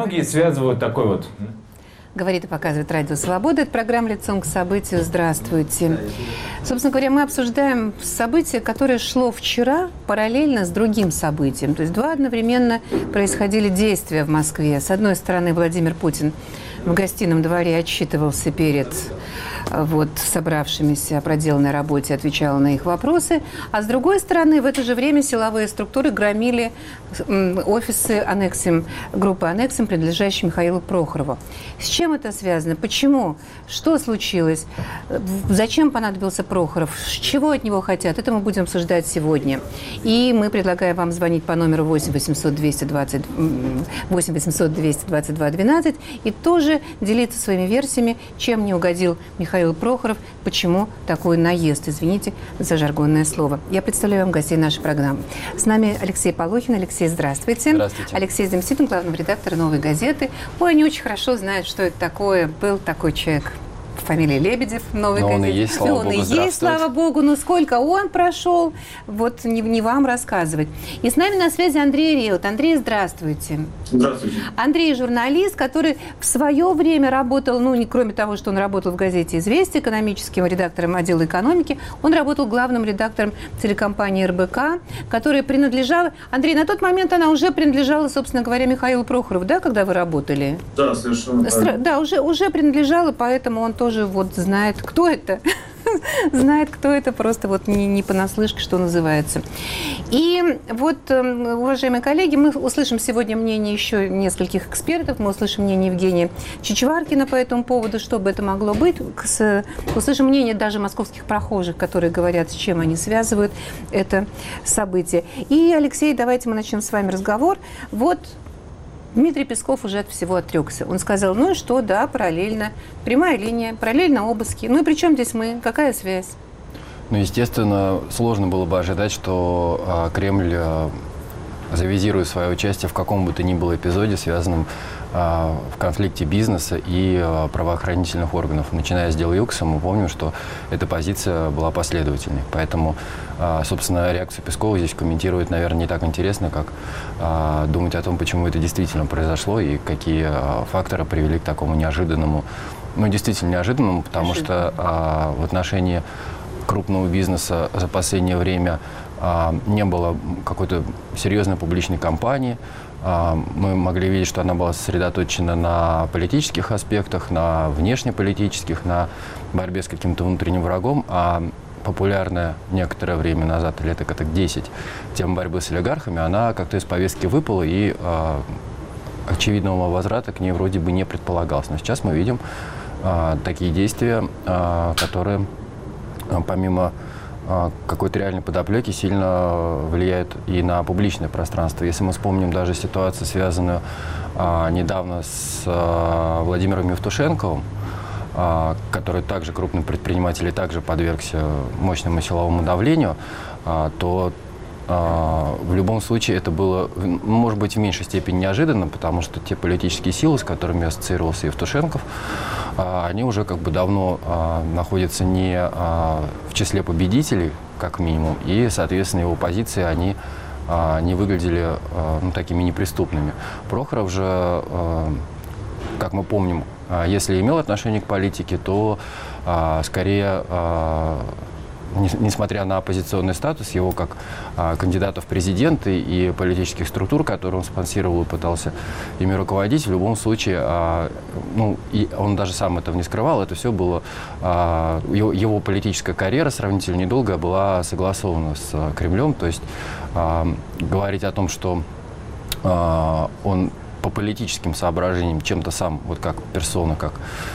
Многие связывают такой вот... Говорит и показывает Радио Свобода. Это программа «Лицом к событию». Здравствуйте. Собственно говоря, мы обсуждаем событие, которое шло вчера параллельно с другим событием. То есть два одновременно происходили действия в Москве. С одной стороны, Владимир Путин в гостином дворе отчитывался перед собравшимися о проделанной работе, отвечал на их вопросы. А с другой стороны, в это же время силовые структуры громили офисы группы «Аннексим», принадлежащей Михаилу Прохорову. С чем это связано? Почему? Что случилось? Зачем понадобился Прохоров? Чего от него хотят? Это мы будем обсуждать сегодня. И мы предлагаем вам звонить по номеру 8 800 222 12 и тоже делиться своими версиями, чем не угодил Михаил Прохоров, почему такой наезд. Извините за жаргонное слово. Я представляю вам гостей нашей программы. С нами Алексей Полохин. Алексей, здравствуйте. Здравствуйте. Алексей Заместитель главного редактора «Новой газеты». Ой, они очень хорошо знают, что это такое. Был такой человек. Фамилия Лебедев в «Новой газете». Он и есть, слава богу, он и есть, слава богу. Но сколько он прошел, вот не вам рассказывать. И с нами на связи Андрей Реут. Андрей, здравствуйте. Здравствуйте. Андрей – журналист, который в свое время работал, кроме того, что он работал в газете «Известия», экономическим редактором отдела экономики, он работал главным редактором телекомпании РБК, которая принадлежала… Андрей, на тот момент она уже принадлежала, собственно говоря, Михаилу Прохорову, да, когда вы работали? Да, совершенно правильно. Да, уже принадлежала, поэтому он тоже знает, кто это. Знает, кто это, просто не понаслышке, что называется. И уважаемые коллеги, мы услышим сегодня мнение еще нескольких экспертов, мы услышим мнение Евгения Чичваркина по этому поводу, что бы это могло быть. Услышим мнение даже московских прохожих, которые говорят, с чем они связывают это событие. И, Алексей, давайте мы начнем с вами разговор. Дмитрий Песков уже от всего отрекся. Он сказал, да, параллельно, прямая линия, параллельно обыски. И при чем здесь мы? Какая связь? Естественно, сложно было бы ожидать, что Кремль завизирует свое участие в каком бы то ни было эпизоде, связанном в конфликте бизнеса и правоохранительных органов. Начиная с дела Юкса, мы помним, что эта позиция была последовательной. Поэтому, собственно, реакцию Пескова здесь комментировать, наверное, не так интересно, как думать о том, почему это действительно произошло и какие факторы привели к такому неожиданному, действительно неожиданному, потому что в отношении крупного бизнеса за последнее время не было какой-то серьезной публичной кампании. Мы могли видеть, что она была сосредоточена на политических аспектах, на внешнеполитических, на борьбе с каким-то внутренним врагом, а популярная некоторое время назад, лет так 10, тема борьбы с олигархами, она как-то из повестки выпала, и очевидного возврата к ней вроде бы не предполагалось. Но сейчас мы видим такие действия, которые помимо какой-то реальной подоплеки сильно влияют и на публичное пространство. Если мы вспомним даже ситуацию, связанную недавно с Владимиром Евтушенковым, который также крупный предприниматель и также подвергся мощному силовому давлению, то в любом случае это было, может быть, в меньшей степени неожиданно, потому что те политические силы, с которыми ассоциировался Евтушенков, они уже давно находятся не в числе победителей, как минимум, и, соответственно, его позиции, они не выглядели такими неприступными. Прохоров же, как мы помним, если имел отношение к политике, то скорее, несмотря на оппозиционный статус, его как кандидата в президенты и политических структур, которые он спонсировал и пытался ими руководить, в любом случае, и он даже сам этого не скрывал, это все было, его политическая карьера сравнительно недолгая была согласована с Кремлем, то есть говорить о том, что он по политическим соображениям чем-то сам, как персона, как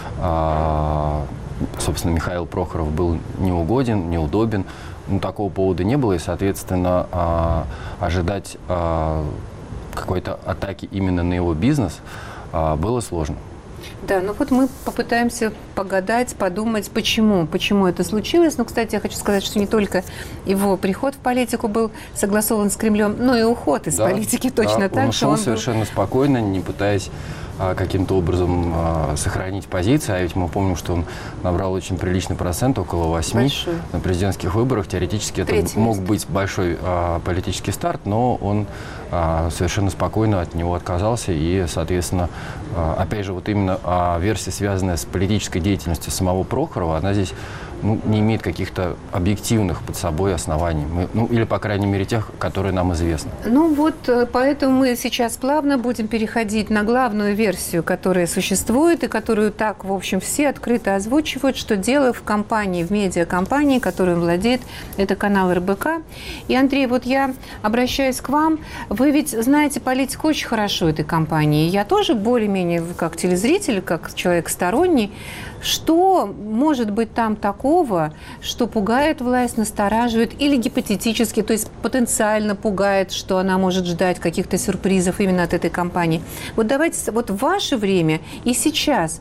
собственно, Михаил Прохоров был неугоден, неудобен. Такого повода не было, и, соответственно, ожидать какой-то атаки именно на его бизнес было сложно. Да, мы попытаемся погадать, подумать, почему это случилось. Кстати, я хочу сказать, что не только его приход в политику был согласован с Кремлем, но и уход из политики точно так же. Он ушел совершенно спокойно, не пытаясь каким-то образом сохранить позиции, а ведь мы помним, что он набрал очень приличный процент, около 8 Большой. на президентских выборах. Теоретически это мог быть большой политический старт, но он совершенно спокойно от него отказался, и, соответственно, опять же, вот именно версия, связанная с политической деятельностью самого Прохорова, она здесь не имеет каких-то объективных под собой оснований. Или, по крайней мере, тех, которые нам известны. Ну вот, поэтому мы сейчас плавно будем переходить на главную версию, которая существует и которую так, в общем, все открыто озвучивают, что дело в компании, в медиакомпании, которую владеет, это канал РБК. И, Андрей, вот я обращаюсь к вам. Вы ведь знаете политику очень хорошо этой компании. Я тоже более-менее, как телезритель, как человек сторонний. Что может быть там такого, что пугает власть, настораживает или гипотетически, то есть потенциально пугает, что она может ждать каких-то сюрпризов именно от этой компании? Вот давайте, вот в ваше время и сейчас,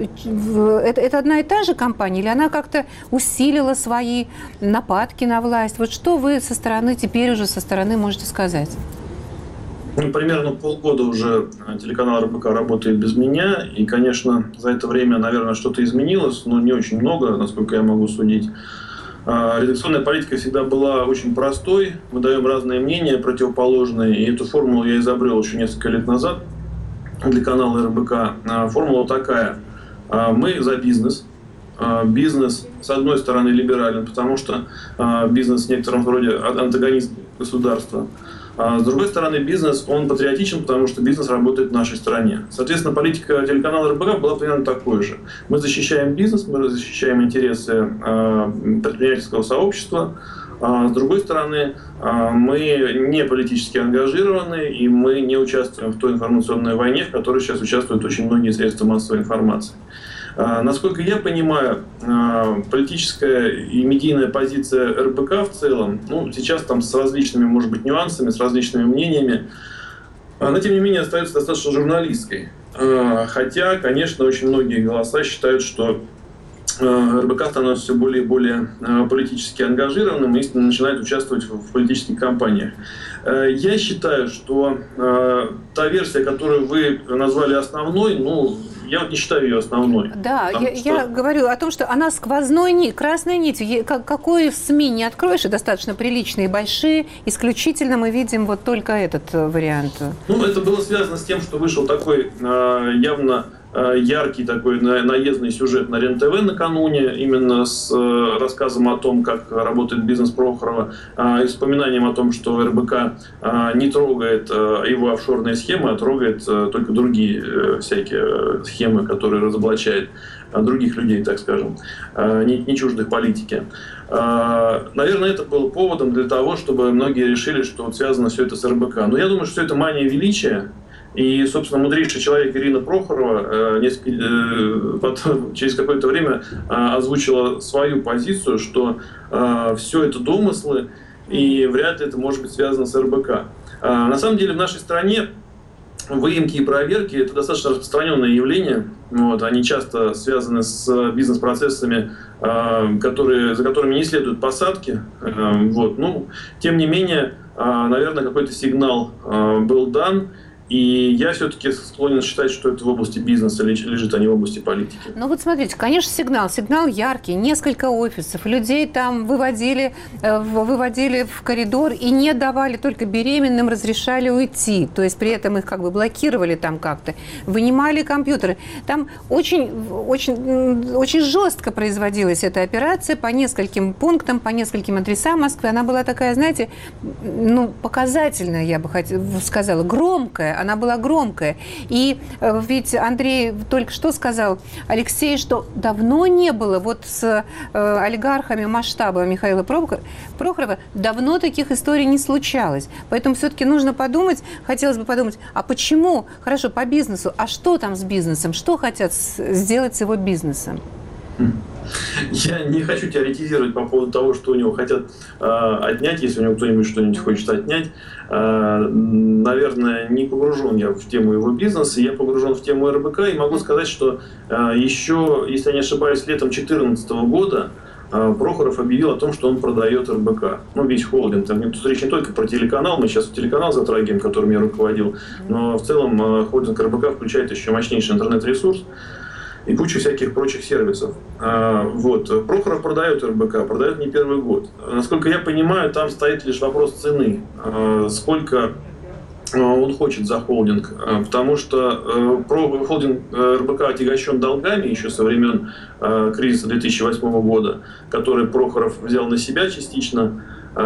это одна и та же компания или она как-то усилила свои нападки на власть? Вот что вы со стороны, теперь уже со стороны можете сказать? Примерно полгода уже телеканал РБК работает без меня, и, конечно, за это время, наверное, что-то изменилось, но не очень много, насколько я могу судить. Редакционная политика всегда была очень простой, мы даем разные мнения, противоположные, и эту формулу я изобрел еще несколько лет назад для канала РБК. Формула такая: мы за бизнес. Бизнес, с одной стороны, либерален, потому что бизнес в некотором роде антагонист государства. А с другой стороны, бизнес, он патриотичен, потому что бизнес работает в нашей стране. Соответственно, политика телеканала РБК была примерно такой же. Мы защищаем бизнес, мы защищаем интересы предпринимательского сообщества. А с другой стороны, мы не политически ангажированы, и мы не участвуем в той информационной войне, в которой сейчас участвуют очень многие средства массовой информации. Насколько я понимаю, политическая и медийная позиция РБК в целом, сейчас там с различными, может быть, нюансами, с различными мнениями, она, тем не менее, остается достаточно журналистской. Хотя, конечно, очень многие голоса считают, что РБК становится все более и более политически ангажированным и начинает участвовать в политических кампаниях. Я считаю, что та версия, которую вы назвали основной, я вот не считаю ее основной. Да, я говорю о том, что она сквозной красной нитью. Какой СМИ не откроешь, и достаточно приличные и большие, исключительно мы видим вот только этот вариант. Это было связано с тем, что вышел такой явно яркий такой наездный сюжет на РЕН-ТВ накануне, именно с рассказом о том, как работает бизнес Прохорова, и вспоминанием о том, что РБК не трогает его офшорные схемы, а трогает только другие всякие схемы, которые разоблачают других людей, так скажем, не чуждых политике. Наверное, это было поводом для того, чтобы многие решили, что связано все это с РБК. Но я думаю, что это мания величия. И, собственно, мудрейший человек Ирина Прохорова через какое-то время озвучила свою позицию, что все это домыслы, и вряд ли это может быть связано с РБК. На самом деле в нашей стране выемки и проверки – это достаточно распространенное явление. Они часто связаны с бизнес-процессами, за которыми не следуют посадки. Тем не менее, наверное, какой-то сигнал был дан. И я все-таки склонен считать, что это в области бизнеса лежит, а не в области политики. Смотрите, конечно, сигнал яркий, несколько офисов, людей там выводили в коридор и не давали, только беременным разрешали уйти. То есть при этом их блокировали там как-то, вынимали компьютеры. Там очень жестко производилась эта операция по нескольким пунктам, по нескольким адресам Москвы. Она была такая, знаете, показательная, я бы сказала, громкая. Она была громкая. И ведь Андрей только что сказал, Алексей, что давно не было с олигархами масштаба Михаила Прохорова, давно таких историй не случалось. Поэтому все-таки нужно подумать, хотелось бы подумать, а почему? Хорошо, по бизнесу. А что там с бизнесом? Что хотят сделать с его бизнесом? Я не хочу теоретизировать по поводу того, что у него хотят отнять, если у него кто-нибудь что-нибудь хочет отнять. Наверное, не погружен я в тему его бизнеса, я погружен в тему РБК и могу сказать, что еще, если я не ошибаюсь, летом 2014 года Прохоров объявил о том, что он продает РБК. Ну, весь холдинг. Тут речь не только про телеканал, мы сейчас телеканал затрагиваем, которым я руководил, но в целом холдинг РБК включает еще мощнейший интернет-ресурс и кучу всяких прочих сервисов. Вот. Прохоров продает РБК, продает не первый год. Насколько я понимаю, там стоит лишь вопрос цены. Сколько он хочет за холдинг, потому что холдинг РБК отягощен долгами еще со времен кризиса 2008 года, который Прохоров взял на себя частично.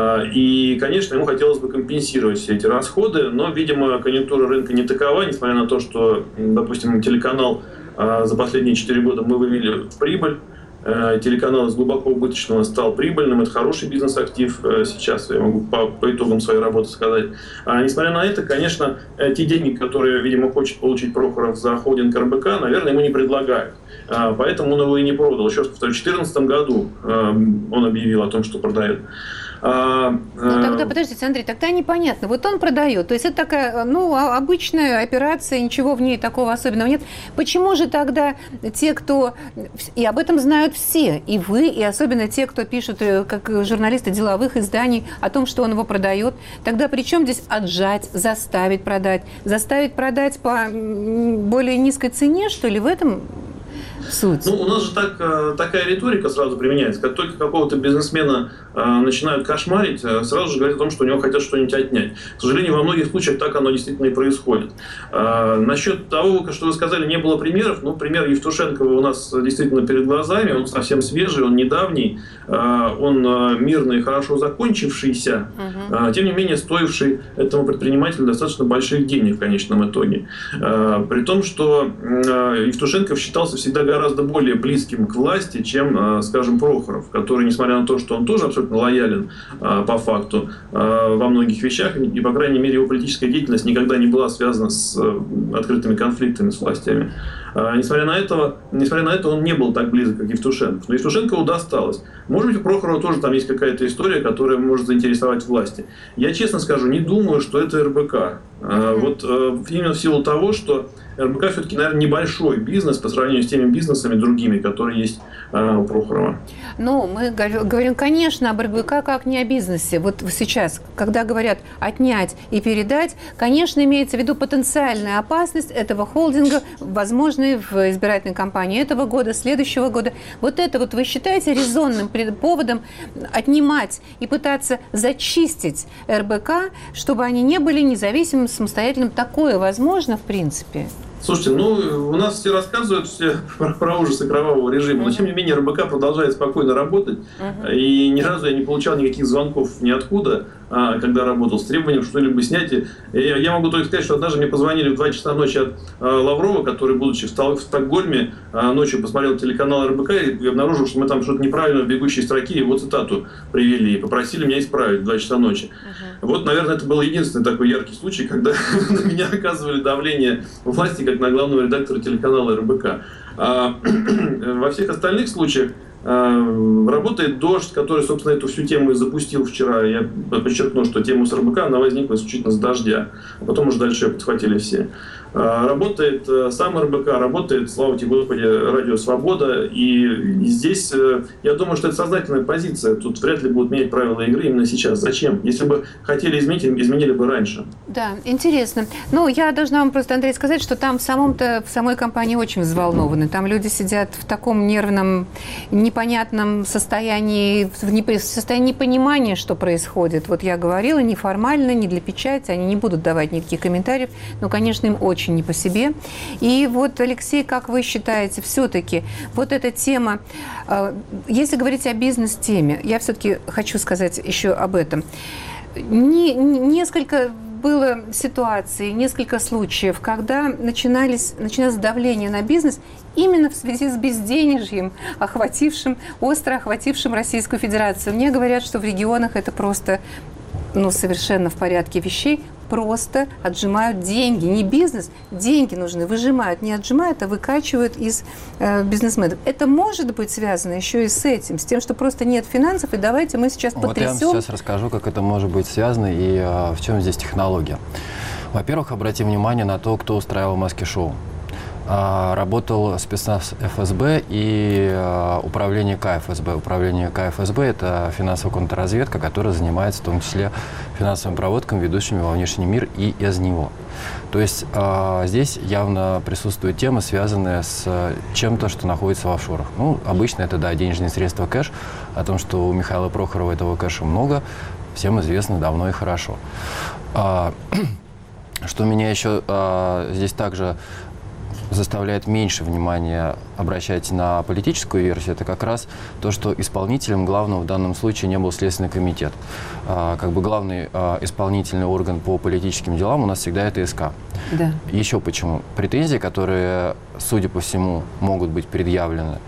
И, конечно, ему хотелось бы компенсировать все эти расходы, но, видимо, конъюнктура рынка не такова, несмотря на то, что, допустим, телеканал за последние 4 года мы вывели в прибыль. Телеканал из глубоко убыточного стал прибыльным. Это хороший бизнес-актив сейчас, я могу по итогам своей работы сказать. Несмотря на это, конечно, те деньги, которые, видимо, хочет получить Прохоров за холдинг РБК, наверное, ему не предлагают. Поэтому он его и не продал. Еще раз повторю, в 2014 году он объявил о том, что продает. Ну, тогда, подождите, Андрей, тогда непонятно. Вот он продает, то есть это такая, ну, обычная операция, ничего в ней такого особенного нет. Почему же тогда те, кто... И об этом знают все, и вы, и особенно те, кто пишут, как журналисты деловых изданий, о том, что он его продает. Тогда при чем здесь отжать, заставить продать? Заставить продать по более низкой цене, что ли, в этом... Суть. Ну, у нас же такая риторика сразу применяется. Как только какого-то бизнесмена начинают кошмарить, сразу же говорят о том, что у него хотят что-нибудь отнять. К сожалению, во многих случаях так оно действительно и происходит. Насчет того, что вы сказали, не было примеров. Ну, пример Евтушенкова у нас действительно перед глазами. Он совсем свежий, он недавний, он мирный и хорошо закончившийся, тем не менее стоивший этому предпринимателю достаточно больших денег в конечном итоге. При том, что Евтушенков считался всегда гораздо более близким к власти, чем, скажем, Прохоров, который, несмотря на то, что он тоже абсолютно лоялен по факту во многих вещах, и, по крайней мере, его политическая деятельность никогда не была связана с открытыми конфликтами с властями. Несмотря на это, он не был так близок, как Евтушенков. Но Евтушенкову досталось. Может быть, у Прохорова тоже там есть какая-то история, которая может заинтересовать власти. Я честно скажу, не думаю, что это РБК. Вот именно в силу того, что РБК все-таки, наверное, небольшой бизнес по сравнению с теми бизнесами другими, которые есть у Прохорова. Ну, мы говорим, конечно, об РБК как не о бизнесе. Вот сейчас, когда говорят отнять и передать, конечно, имеется в виду потенциальная опасность этого холдинга, возможной в избирательной кампании этого года, следующего года. Вот это вот вы считаете резонным поводом отнимать и пытаться зачистить РБК, чтобы они не были независимым, самостоятельным? Такое возможно, в принципе? Слушайте, ну, у нас все рассказывают про ужасы кровавого режима, но, тем не менее, РБК продолжает спокойно работать, и ни разу я не получал никаких звонков ниоткуда, когда работал, с требованием что-либо снять. Я могу только сказать, что однажды мне позвонили в 2 часа ночи от Лаврова, который, будучи в Стокгольме, ночью посмотрел телеканал РБК и обнаружил, что мы там что-то неправильно в бегущей строке, его цитату привели, и попросили меня исправить в 2 часа ночи. Вот, наверное, это был единственный такой яркий случай, когда на меня оказывали давление власти, как на главного редактора телеканала РБК. Во всех остальных случаях работает «Дождь», который, собственно, эту всю тему и запустил вчера. Я подчеркну, что тема с РБК, она возникла исключительно с «Дождя», а потом уже дальше ее подхватили все. Работает сам РБК, работает, слава тебе Господи, Радио Свобода. И здесь, я думаю, что это сознательная позиция. Тут вряд ли будут менять правила игры именно сейчас. Зачем? Если бы хотели изменить, изменили бы раньше. Да, интересно. Ну, я должна вам просто, Андрей, сказать, что там в самой компании очень взволнованы. Там люди сидят в таком нервном, непонятном состоянии, в состоянии непонимания, что происходит. Вот я говорила, неформально, не для печати, они не будут давать никаких комментариев, но, конечно, им очень не по себе. И вот, Алексей, как вы считаете, все-таки вот эта тема, если говорить о бизнес-теме, я все-таки хочу сказать еще об этом. Несколько было ситуаций, несколько случаев, когда начиналось давление на бизнес именно в связи с безденежьем, остро охватившим Российскую Федерацию. Мне говорят, что в регионах это просто совершенно в порядке вещей, просто отжимают деньги. Не бизнес, деньги нужны, выжимают. Не отжимают, а выкачивают из бизнесменов. Это может быть связано еще и с этим, с тем, что просто нет финансов, и давайте мы сейчас потрясем. Вот я вам сейчас расскажу, как это может быть связано и в чем здесь технология. Во-первых, обратим внимание на то, кто устраивал маски-шоу. работал спецназ ФСБ и управление КФСБ. Управление КФСБ – это финансовая контрразведка, которая занимается в том числе финансовым проводками, ведущими во внешний мир и из него. То есть здесь явно присутствует тема, связанная с чем-то, что находится в офшорах. Ну, обычно это, да, денежные средства, кэш. О том, что у Михаила Прохорова этого кэша много, всем известно давно и хорошо. Что меня еще здесь также заставляет меньше внимания обращать на политическую версию, это как раз то, что исполнителем главного в данном случае не был Следственный комитет. Как бы главный исполнительный орган по политическим делам у нас всегда это СК. Да. Еще почему? Претензии, которые, судя по всему, могут быть предъявлены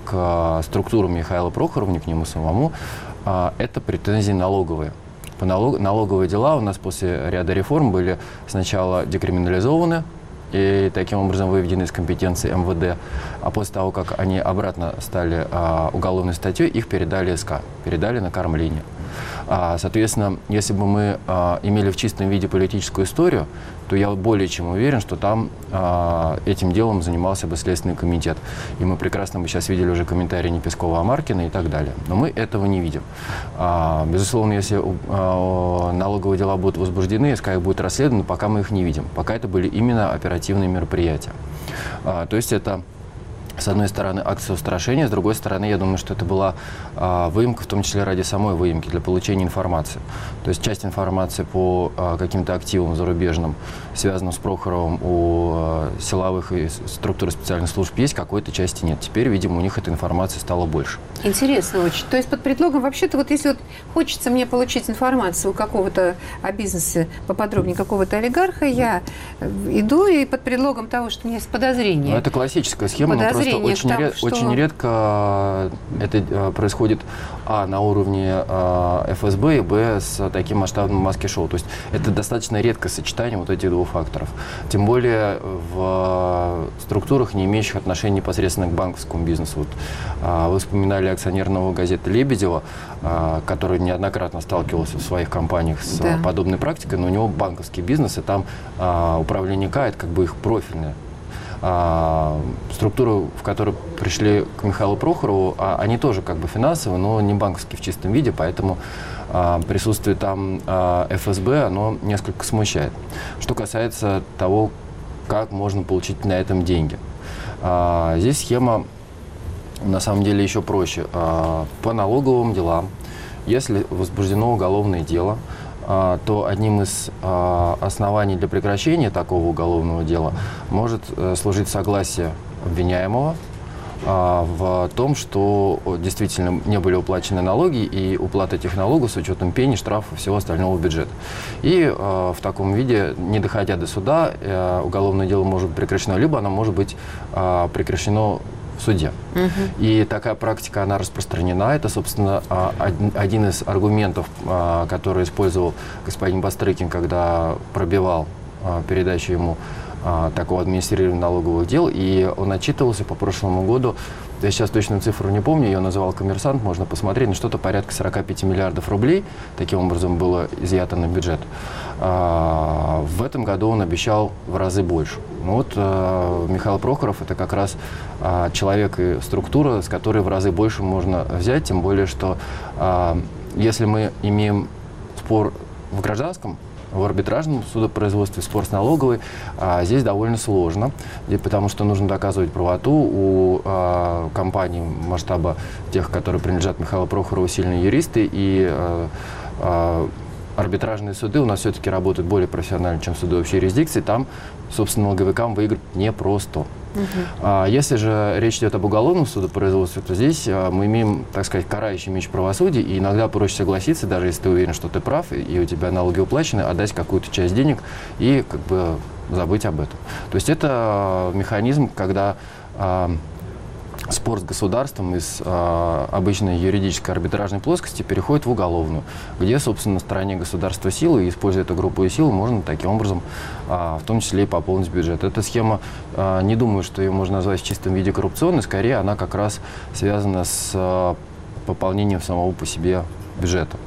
к структурам Михаила Прохорова, не к нему самому, это претензии налоговые. Налоговые дела у нас после ряда реформ были сначала декриминализованы и таким образом выведены из компетенции МВД, а после того, как они обратно стали уголовной статьей, их передали СК, передали на кормление. Соответственно, если бы мы имели в чистом виде политическую историю, то я более чем уверен, что там этим делом занимался бы Следственный комитет. И мы прекрасно бы сейчас видели уже комментарии не Пескова, а Маркина и так далее. Но мы этого не видим. Безусловно, если налоговые дела будут возбуждены, СК их будет расследовано, пока мы их не видим. Пока это были именно оперативные мероприятия. То есть это, с одной стороны, акция устрашения, с другой стороны, я думаю, что это была выемка, в том числе ради самой выемки, для получения информации. То есть часть информации по каким-то активам зарубежным, связанным с Прохоровым, у силовых и структур специальных служб есть, какой-то части нет. Теперь, видимо, у них этой информации стало больше. Интересно очень. То есть под предлогом, вообще-то, вот если вот хочется мне получить информацию у какого-то о бизнесе поподробнее, какого-то олигарха, я иду и под предлогом того, что у меня есть подозрение. Ну, это классическая схема, но просто очень редко это происходит на уровне ФСБ и с таким масштабным маски-шоу. То есть это достаточно редкое сочетание вот этих двух факторов. Тем более в структурах, не имеющих отношения непосредственно к банковскому бизнесу. Вот, вы вспоминали акционерного газеты Лебедева, который неоднократно сталкивался в своих компаниях с подобной практикой, но у него банковский бизнес, и там управление К, это как бы их профильное. Структуры, в которые пришли к Михаилу Прохорову, они тоже как бы финансовые, но не банковские в чистом виде, поэтому присутствие там ФСБ, оно несколько смущает. Что касается того, как можно получить на этом деньги. Здесь схема на самом деле еще проще. По налоговым делам, если возбуждено уголовное дело, то одним из оснований для прекращения такого уголовного дела может служить согласие обвиняемого в том, что действительно не были уплачены налоги, и уплата этих налогов с учетом пени, штрафов и всего остального бюджета. И в таком виде, не доходя до суда, уголовное дело может быть прекращено, либо оно может быть прекращено в суде. И такая практика, она распространена. Это, собственно, один из аргументов, который использовал господин Бастрыкин, когда пробивал передачу ему такого администрирования налоговых дел. И он отчитывался по прошлому году. Я сейчас точную цифру не помню, ее называл «Коммерсант», можно посмотреть, но что-то порядка 45 миллиардов рублей таким образом было изъято на бюджет. В этом году он обещал в разы больше. Ну вот Михаил Прохоров – это как раз человек и структура, с которой в разы больше можно взять, тем более, что если мы имеем спор в гражданском, в арбитражном судопроизводстве, спор с налоговой, здесь довольно сложно, потому что нужно доказывать правоту. У компаний масштаба тех, которые принадлежат Михаилу Прохорову, сильные юристы, и арбитражные суды у нас все-таки работают более профессионально, чем суды общей юрисдикции. Там, собственно, налоговикам выиграть непросто. Если же речь идет об уголовном судопроизводстве, то здесь мы имеем, так сказать, карающий меч правосудия, и иногда проще согласиться, даже если ты уверен, что ты прав, и у тебя налоги уплачены, отдать какую-то часть денег и как бы забыть об этом. То есть это механизм, когда спор с государством из обычной юридической арбитражной плоскости переходит в уголовную, где, собственно, на стороне государства силы, и используя эту группу сил, можно таким образом в том числе и пополнить бюджет. Эта схема, не думаю, что ее можно назвать в чистом виде коррупционной, скорее она как раз связана с пополнением самого по себе бюджета.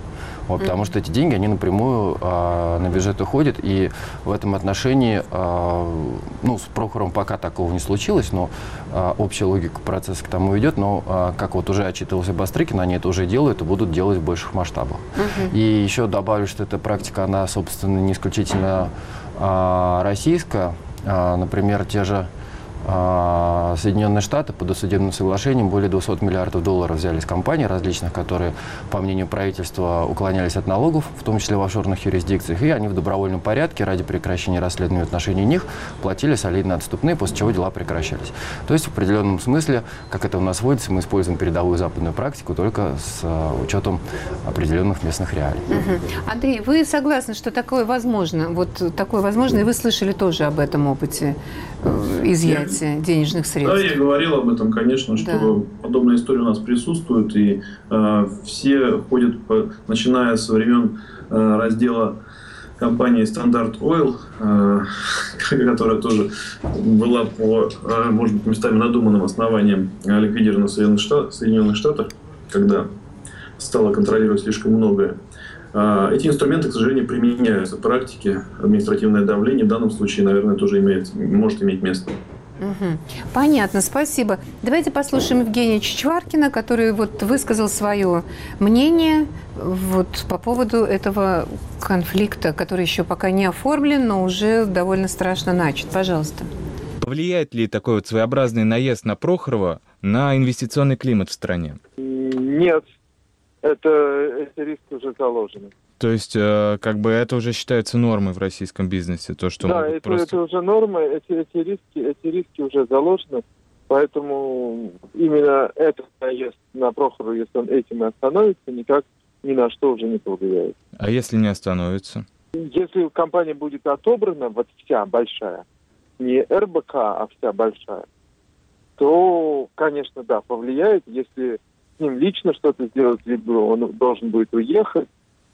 Вот, потому что эти деньги, они напрямую на бюджет уходят, и в этом отношении, ну, с Прохоровым пока такого не случилось, но общая логика процесса к тому идет, но, как вот уже отчитывался Бастрыкин, они это уже делают и будут делать в больших масштабах. И еще добавлю, что эта практика, она, собственно, не исключительно российская. Например, те же Соединенные Штаты по досудебным соглашениям более $200 миллиардов взяли с компаний различных, которые, по мнению правительства, уклонялись от налогов, в том числе в офшорных юрисдикциях, и они в добровольном порядке ради прекращения расследования в отношении них платили солидные отступные, после чего дела прекращались. То есть в определенном смысле, как это у нас водится, мы используем передовую западную практику только с учетом определенных местных реалий. Андрей, вы согласны, что такое возможно? Вот такое возможно, и вы слышали тоже об этом опыте изъятия денежных средств. Да, я говорил об этом, конечно, что подобная история у нас присутствует, и все ходят, начиная со времен раздела компании Standard Oil, которая тоже была по, может быть, местами надуманным основанием ликвидирована в Соединенных Штатах, когда стала контролировать слишком многое. Эти инструменты, к сожалению, применяются в практике. Административное давление в данном случае, наверное, тоже может иметь место. Понятно, спасибо. Давайте послушаем Евгения Чичваркина, который вот высказал свое мнение вот по поводу этого конфликта, который еще пока не оформлен, но уже довольно страшно начат. Пожалуйста. Влияет ли такой вот своеобразный наезд на Прохорова на инвестиционный климат в стране? Нет, эти риски уже заложены. То есть, как бы это уже считается нормой в российском бизнесе, то, что да, это уже нормы, эти риски уже заложены, поэтому именно этот наезд на Прохорова, если он этим и остановится, никак ни на что уже не повлияет. А если не остановится? Если компания будет отобрана, вот вся большая, не РБК, а вся большая, то, конечно, да, повлияет, если с ним лично что-то сделать, либо он должен будет уехать,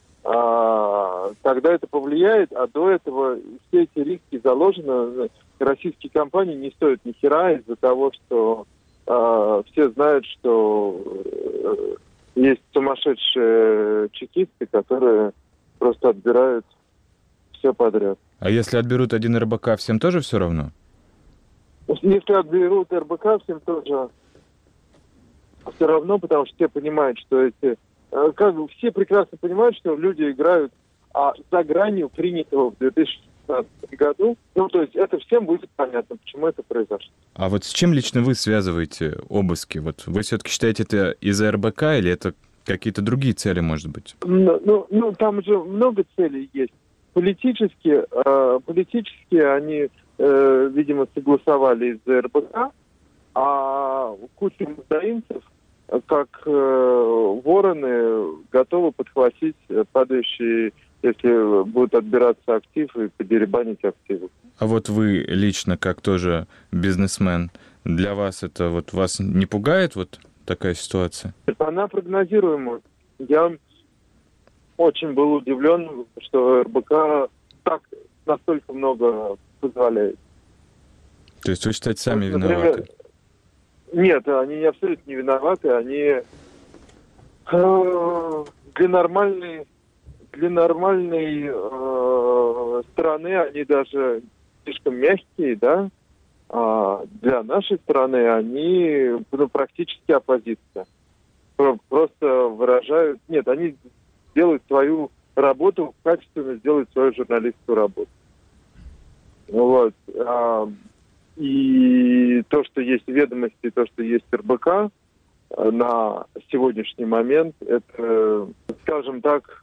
тогда это повлияет, а до этого все эти риски заложены. Российские компании не стоят ни хера из-за того, что все знают, что есть сумасшедшие чекисты, которые просто отбирают все подряд. А если отберут один РБК, всем тоже все равно? Если отберут РБК, всем тоже все равно, потому что все понимают, что эти... Как бы все прекрасно понимают, что люди играют за гранью принятого в 2016 году. Ну, то есть это всем будет понятно, почему это произошло. А вот с чем лично вы связываете обыски? Вот вы все-таки считаете это из-за РБК или это какие-то другие цели, может быть? Ну, там же много целей есть. Политически они, видимо, согласовали из-за РБК, а куча мздоимцев, как вороны, готовы подхватить падающие, если будут отбираться активы, и подеребанить активы. А вот вы лично, как тоже бизнесмен, для вас это вот вас не пугает вот такая ситуация? Она прогнозируема. Я очень был удивлен, что РБК так настолько много позволяет. То есть вы считаете, сами виноваты? Нет, они абсолютно не виноваты. Они для нормальной страны они даже слишком мягкие, да? А для нашей страны они практически оппозиция. Просто выражают... Нет, они делают свою работу, качественно сделают свою журналистскую работу. Вот. И то, что есть ведомости, то, что есть РБК на сегодняшний момент, это, скажем так,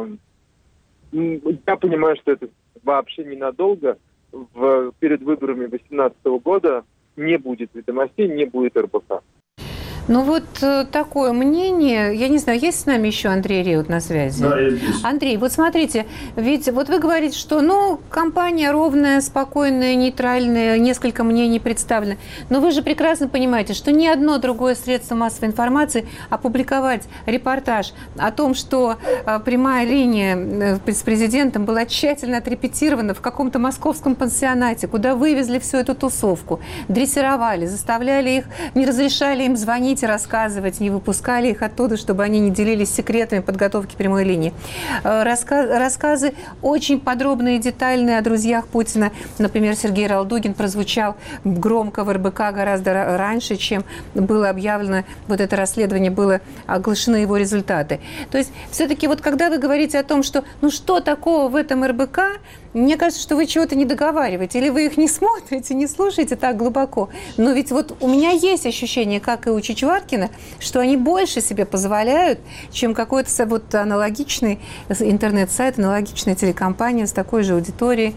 я понимаю, что это вообще ненадолго. Перед выборами 2018 года не будет ведомостей, не будет РБК. Ну вот такое мнение. Я не знаю, есть с нами еще Андрей Реут на связи? Да, я здесь. Андрей, вот смотрите, ведь вот вы говорите, что, компания ровная, спокойная, нейтральная, несколько мнений представлены. Но вы же прекрасно понимаете, что ни одно другое средство массовой информации опубликовать репортаж о том, что прямая линия с президентом была тщательно отрепетирована в каком-то московском пансионате, куда вывезли всю эту тусовку, дрессировали, заставляли их, не разрешали им звонить звонить и рассказывать, не выпускали их оттуда, чтобы они не делились секретами подготовки прямой линии. Рассказы очень подробные и детальные о друзьях Путина. Например, Сергей Ралдугин прозвучал громко в РБК гораздо раньше, чем было объявлено вот это расследование, было оглашены его результаты. То есть все-таки вот когда вы говорите о том, что ну что такого в этом РБК, мне кажется, что вы чего-то не договариваете, или вы их не смотрите, не слушаете так глубоко. Но ведь вот у меня есть ощущение, как и у Чичваркина, что они больше себе позволяют, чем какой-то вот аналогичный интернет-сайт, аналогичная телекомпания с такой же аудиторией.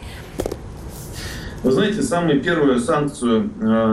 Вы знаете, самую первую санкцию,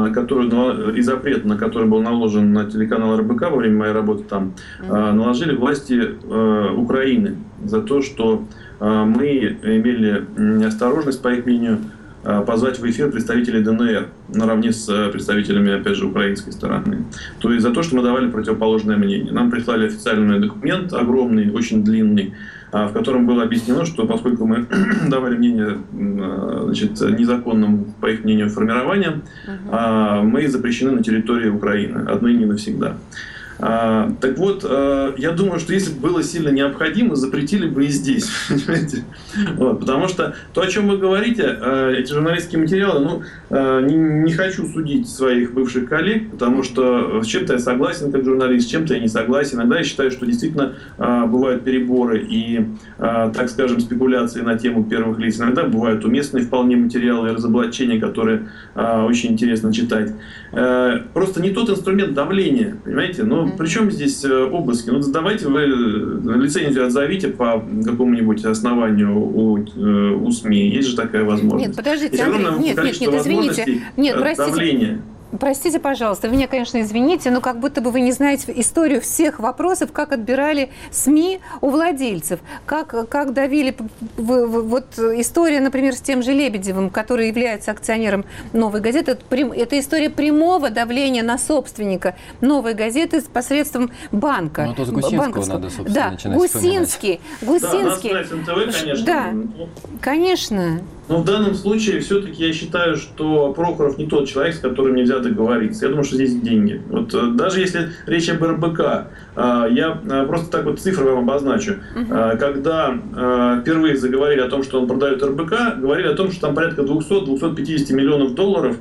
и запрет, на который был наложен на телеканал РБК во время моей работы там, наложили власти Украины за то, что мы имели неосторожность, по их мнению, позвать в эфир представителей ДНР наравне с представителями, опять же, украинской стороны. То есть за то, что мы давали противоположное мнение. Нам прислали официальный документ, огромный, очень длинный, в котором было объяснено, что поскольку мы давали мнение, значит, незаконным, по их мнению, формированием, мы запрещены на территории Украины отныне и навсегда. Так вот, я думаю, что если бы было сильно необходимо, запретили бы и здесь, понимаете? Вот, потому что то, о чем вы говорите, эти журналистские материалы, не хочу судить своих бывших коллег, потому что с чем-то я согласен как журналист, с чем-то я не согласен. Иногда я считаю, что действительно бывают переборы и, так скажем, спекуляции на тему первых лиц. Иногда бывают уместные вполне материалы и разоблачения, которые очень интересно читать. Просто не тот инструмент давления, понимаете? Причем здесь обыски? Давайте вы лицензию отзовите по какому-нибудь основанию у СМИ. Есть же такая возможность. Нет, подождите, Андрей, нет, извините. Нет, простите. Давления. Простите, пожалуйста, вы меня, конечно, извините, но как будто бы вы не знаете историю всех вопросов, как отбирали СМИ у владельцев, как давили. Вот история, например, с тем же Лебедевым, который является акционером «Новой газеты», это история прямого давления на собственника «Новой газеты» посредством банка. Ну, то с Гусинского надо, собственно, да, начинать Гусинский. Да, конечно. Да, конечно. Но в данном случае все-таки я считаю, что Прохоров не тот человек, с которым нельзя договориться. Я думаю, что здесь деньги. Вот, даже если речь об РБК, я просто так вот цифры вам обозначу. Когда впервые заговорили о том, что он продает РБК, говорили о том, что там порядка 200-250 миллионов долларов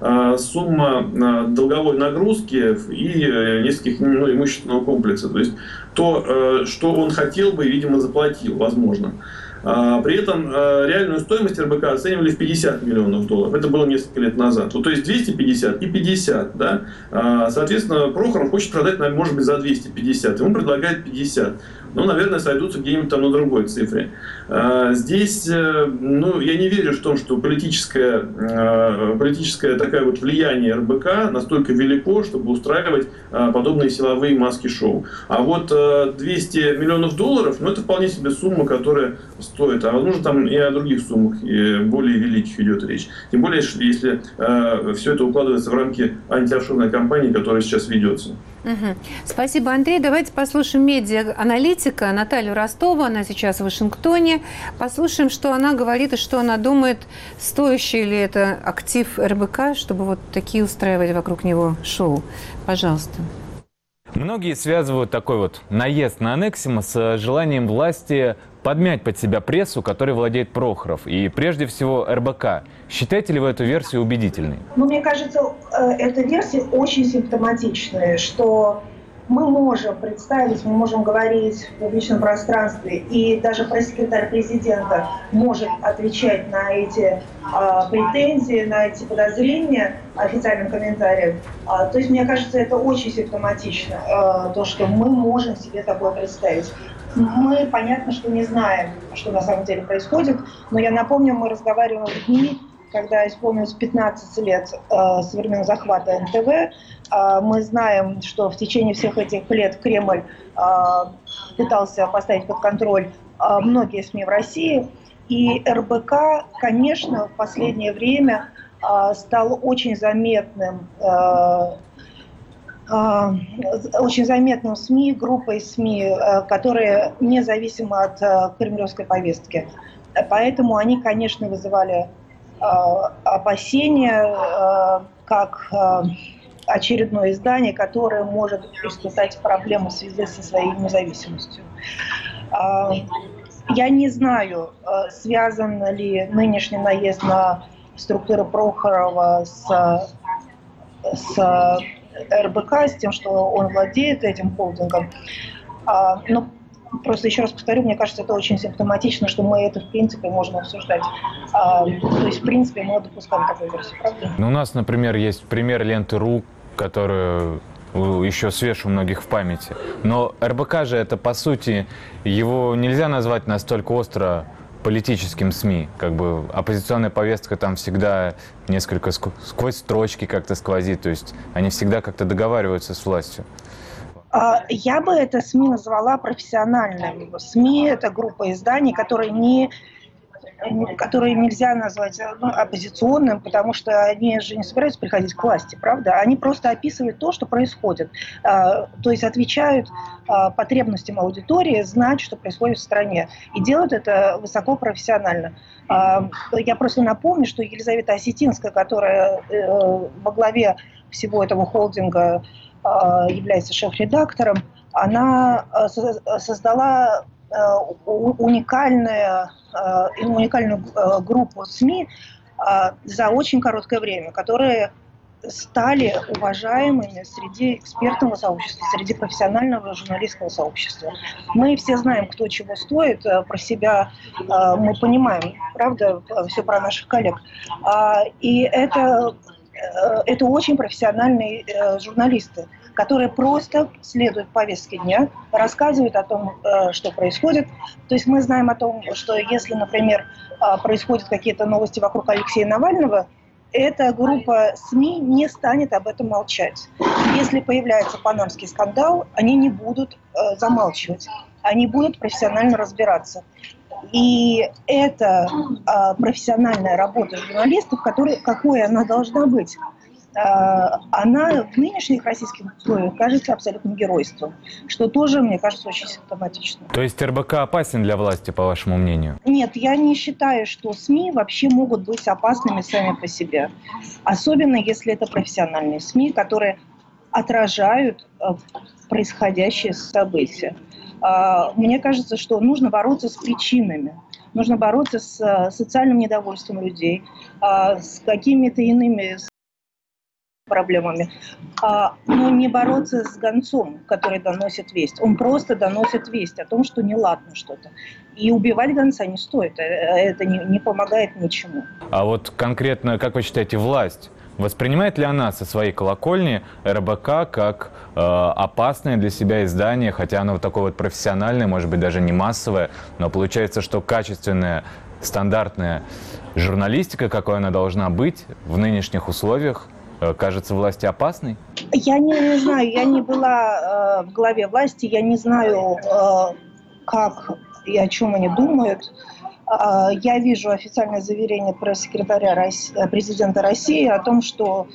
сумма долговой нагрузки и нескольких имущественного комплекса. То есть то, что он хотел бы и, видимо, заплатил, возможно. При этом реальную стоимость РБК оценивали в 50 миллионов долларов. Это было несколько лет назад. Вот, то есть 250 и 50. Да? Соответственно, Прохоров хочет продать, может быть, за 250. Ему предлагают 50. Наверное, сойдутся где-нибудь там на другой цифре. Здесь, я не верю в том, что политическое такое вот влияние РБК настолько велико, чтобы устраивать подобные силовые маски-шоу. А вот 200 миллионов долларов, это вполне себе сумма, которая стоит. А возможно, там и о других суммах более великих идет речь. Тем более, если все это укладывается в рамки антиофшорной кампании, которая сейчас ведется. Спасибо, Андрей. Давайте послушаем медиа-аналитика Наталью Ростову. Она сейчас в Вашингтоне. Послушаем, что она говорит и что она думает, стоящий ли это актив РБК, чтобы вот такие устраивать вокруг него шоу. Пожалуйста. Многие связывают такой вот наезд на Анексима с желанием власти подмять под себя прессу, которой владеет Прохоров, и прежде всего РБК. Считаете ли вы эту версию убедительной? Мне кажется, эта версия очень симптоматичная, что мы можем представить, мы можем говорить в публичном пространстве, и даже пресс-секретарь президента может отвечать на эти претензии, на эти подозрения официальным комментарием. То есть, мне кажется, это очень симптоматично, то, что мы можем себе такое представить. Мы, понятно, что не знаем, что на самом деле происходит, но я напомню, мы разговаривали в дни, когда исполнилось 15 лет со времен захвата НТВ. Мы знаем, что в течение всех этих лет Кремль пытался поставить под контроль многие СМИ в России. И РБК, конечно, в последнее время стал очень заметным СМИ, группой СМИ, которые независимы от кремлевской повестки. Поэтому они, конечно, вызывали опасения, как очередное издание, которое может испытать проблемы в связи со своей независимостью. Я не знаю, связан ли нынешний наезд на структуры Прохорова с РБК, с тем, что он владеет этим холдингом. Но просто еще раз повторю, мне кажется, это очень симптоматично, что мы это, в принципе, можем обсуждать. То есть, в принципе, мы допускаем такую версию, правда? Ну, у нас, например, есть пример ленты.ру, которую еще свеж у многих в памяти. Но РБК же это, по сути, его нельзя назвать настолько остро политическим СМИ. Как бы оппозиционная повестка там всегда несколько сквозь строчки как-то сквозит. То есть они всегда как-то договариваются с властью. Я бы это СМИ назвала профессиональным. СМИ – это группа изданий, которые нельзя назвать оппозиционным, потому что они же не собираются приходить к власти, правда? Они просто описывают то, что происходит. То есть отвечают потребностям аудитории знать, что происходит в стране. И делают это высокопрофессионально. Я просто напомню, что Елизавета Осетинская, которая во главе всего этого холдинга является шеф-редактором, она создала уникальную группу СМИ за очень короткое время, которые стали уважаемыми среди экспертного сообщества, среди профессионального журналистского сообщества. Мы все знаем, кто чего стоит, про себя мы понимаем, правда, все про наших коллег. И это очень профессиональные журналисты, которые просто следуют повестке дня, рассказывают о том, что происходит. То есть мы знаем о том, что если, например, происходят какие-то новости вокруг Алексея Навального, эта группа СМИ не станет об этом молчать. Если появляется панамский скандал, они не будут замалчивать, они будут профессионально разбираться. И это профессиональная работа журналистов, какой она должна быть. Она в нынешних российских условиях кажется абсолютным геройством, что тоже, мне кажется, очень симптоматично. То есть РБК опасен для власти, по вашему мнению? Нет, я не считаю, что СМИ вообще могут быть опасными сами по себе. Особенно, если это профессиональные СМИ, которые отражают происходящие события. Мне кажется, что нужно бороться с причинами. Нужно бороться с социальным недовольством людей, с какими-то иными проблемами, но не бороться с гонцом, который доносит весть. Он просто доносит весть о том, что неладно что-то. И убивать гонца не стоит. Это не помогает ничему. А вот конкретно, как вы считаете, власть воспринимает ли она со своей колокольни РБК как опасное для себя издание, хотя оно вот такое вот профессиональное, может быть, даже не массовое, но получается, что качественная, стандартная журналистика, какой она должна быть в нынешних условиях, кажется власти опасной? Я не знаю, я не была в главе власти, я не знаю, как и о чем они думают. Я вижу официальное заверение пресс-секретаря президента России о том, что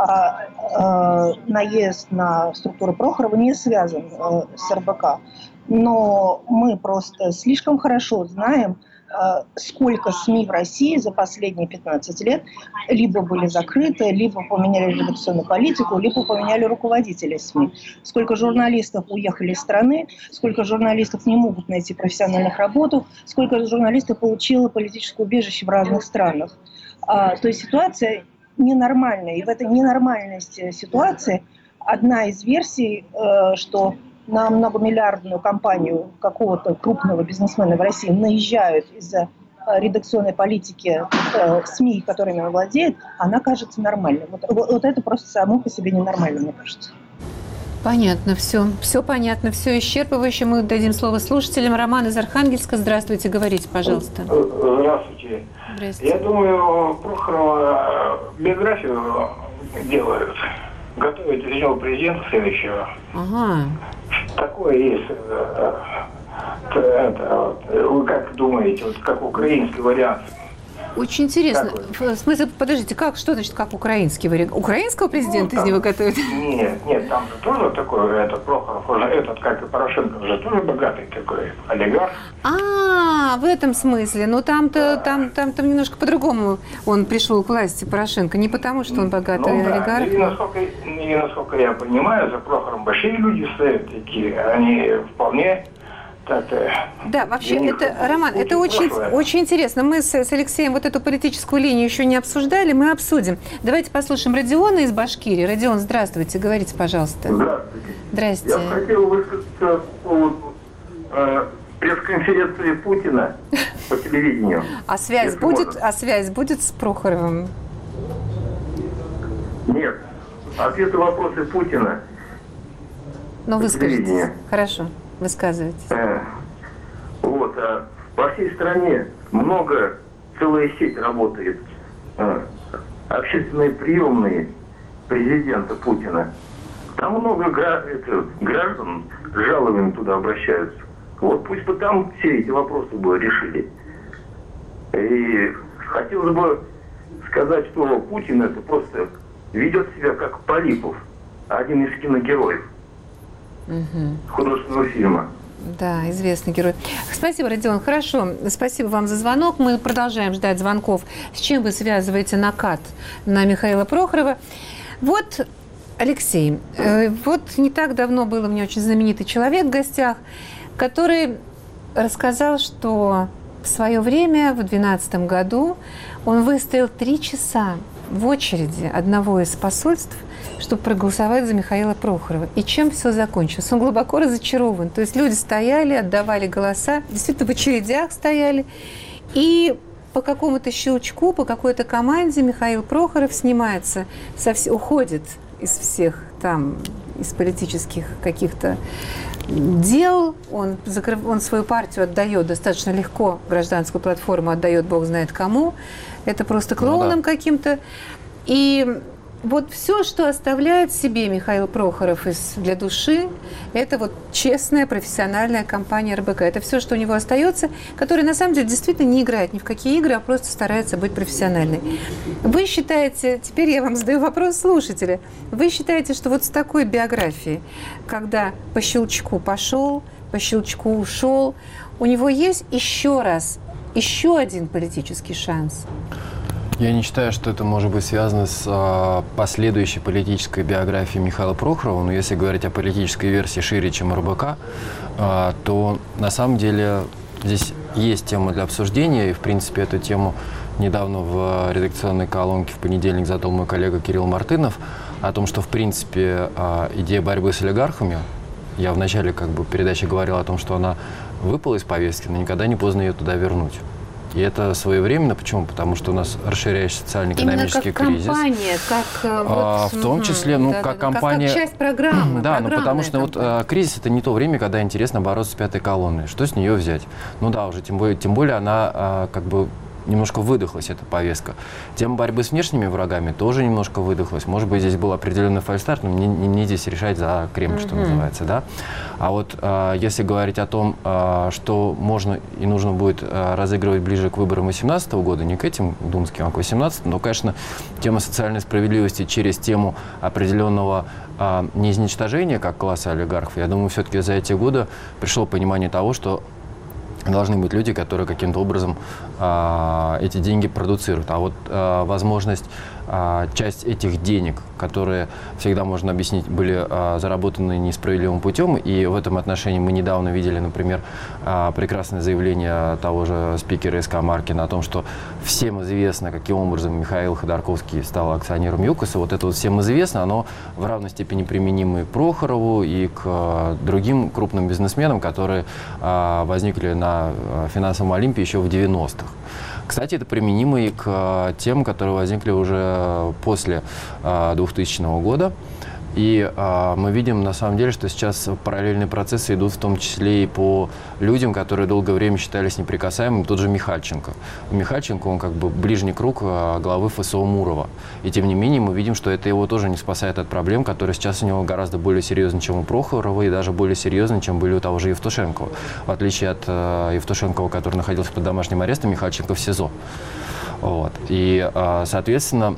наезд на структуру Прохорова не связан с РБК. Но мы просто слишком хорошо знаем, сколько СМИ в России за последние 15 лет либо были закрыты, либо поменяли редакционную политику, либо поменяли руководителей СМИ. Сколько журналистов уехали из страны, сколько журналистов не могут найти профессиональных работу, сколько журналистов получило политическое убежище в разных странах. То есть ситуация ненормальная. И в этой ненормальности ситуации одна из версий, что на многомиллиардную компанию какого-то крупного бизнесмена в России наезжают из-за редакционной политики СМИ, которыми он владеет, она кажется нормальной. Вот это просто само по себе ненормально, мне кажется. Понятно, все. Все понятно, все исчерпывающе. Мы дадим слово слушателям. Роман из Архангельска. Здравствуйте, говорите, пожалуйста. Здравствуйте. Здравствуйте. Я думаю, Прохорова биографию делают. Готовят из него президента следующего. Ага. Такое есть. Вы как думаете, вот как украинский вариант? Очень интересно. Как вы? В смысле, подождите, что значит, как украинский вариант? Украинского президента из него готовят? Нет, там же тоже такой, этот Прохоров, уже этот, как и Порошенко, уже тоже богатый такой олигарх. В этом смысле. Но там немножко по-другому он пришел к власти, Порошенко. Не потому, что он богатый олигарх. И насколько я понимаю, за Прохором большие люди стоят такие, они вполне... Да, вообще, это, Роман, это очень интересно. Мы с Алексеем вот эту политическую линию еще не обсуждали, мы обсудим. Давайте послушаем Родиона из Башкирии. Родион, здравствуйте, говорите, пожалуйста. Здравствуйте. Я хотел высказаться по поводу пресс-конференции Путина по телевидению. А связь будет с Прохоровым? Нет. Ответы на вопросы Путина. Ну, выскажитесь. Хорошо. Высказывайтесь. По всей стране целая сеть работает. Общественные приемные президента Путина. Там много граждан с жалобами туда обращаются. Пусть бы там все эти вопросы бы решили. И хотелось бы сказать, что Путин это просто ведет себя как Полипов, один из киногероев. Художественного фильма. Да, известный герой. Спасибо, Родион. Хорошо. Спасибо вам за звонок. Мы продолжаем ждать звонков. С чем вы связываете накат на Михаила Прохорова? Вот, Алексей, не так давно был у меня очень знаменитый человек в гостях, который рассказал, что в свое время, в 2012 году, он выстоял 3 часа в очереди одного из посольств, чтобы проголосовать за Михаила Прохорова. И чем все закончилось? Он глубоко разочарован. То есть люди стояли, отдавали голоса, действительно в очередях стояли. И по какому-то щелчку, по какой-то команде Михаил Прохоров снимается, уходит из всех там, из политических каких-то дел. Он свою партию отдает достаточно легко, гражданскую платформу отдает бог знает кому. Это просто клоуном каким-то. И вот все, что оставляет себе Михаил Прохоров для души, это вот честная профессиональная компания РБК. Это все, что у него остается, которая на самом деле действительно не играет ни в какие игры, а просто старается быть профессиональной. Вы считаете, теперь я вам задаю вопрос слушателя, вы считаете, что вот с такой биографией, когда по щелчку пошел, по щелчку ушел, у него есть еще один политический шанс? Я не считаю, что это может быть связано с последующей политической биографией Михаила Прохорова, но если говорить о политической версии шире, чем РБК, то на самом деле здесь есть тема для обсуждения, и в принципе эту тему недавно в редакционной колонке в понедельник задал мой коллега Кирилл Мартынов, о том, что в принципе идея борьбы с олигархами, я в начале передачи говорил о том, что она выпала из повестки, но никогда не поздно ее туда вернуть. И это своевременно. Почему? Потому что у нас расширяющийся социально-экономический кризис. Компания, в том числе, как компания... Как часть программы. Да, потому что кризис – это не то время, когда интересно бороться с пятой колонной. Что с нее взять? Уже тем более она немножко выдохлась, эта повестка. Тема борьбы с внешними врагами тоже немножко выдохлась. Может быть, здесь был определенный фальстарт, но мне здесь решать за Кремль, что называется, да? А если говорить о том, что можно и нужно будет разыгрывать ближе к выборам 2018 года, не к этим думским, а к 2018, но, конечно, тема социальной справедливости через тему определенного не изничтожения как класса олигархов, я думаю, все-таки за эти годы пришло понимание того, что должны быть люди, которые каким-то образом эти деньги продуцируют. Возможность часть этих денег, которые всегда можно объяснить, были заработаны несправедливым путем. И в этом отношении мы недавно видели, например, прекрасное заявление того же спикера СК Маркина о том, что всем известно, каким образом Михаил Ходорковский стал акционером ЮКОСа. Вот это всем известно, оно в равной степени применимо и к Прохорову, и к другим крупным бизнесменам, которые возникли на финансовом Олимпе еще в 90-х. Кстати, это применимо и к тем, которые возникли уже после 2000 года. И мы видим, на самом деле, что сейчас параллельные процессы идут в том числе и по людям, которые долгое время считались неприкасаемыми. Тот же Михальченко. Михальченко, он ближний круг главы ФСО Мурова. И тем не менее мы видим, что это его тоже не спасает от проблем, которые сейчас у него гораздо более серьезны, чем у Прохорова, и даже более серьезны, чем были у того же Евтушенкова. В отличие от Евтушенкова, который находился под домашним арестом, Михальченко в СИЗО. Вот. И, соответственно,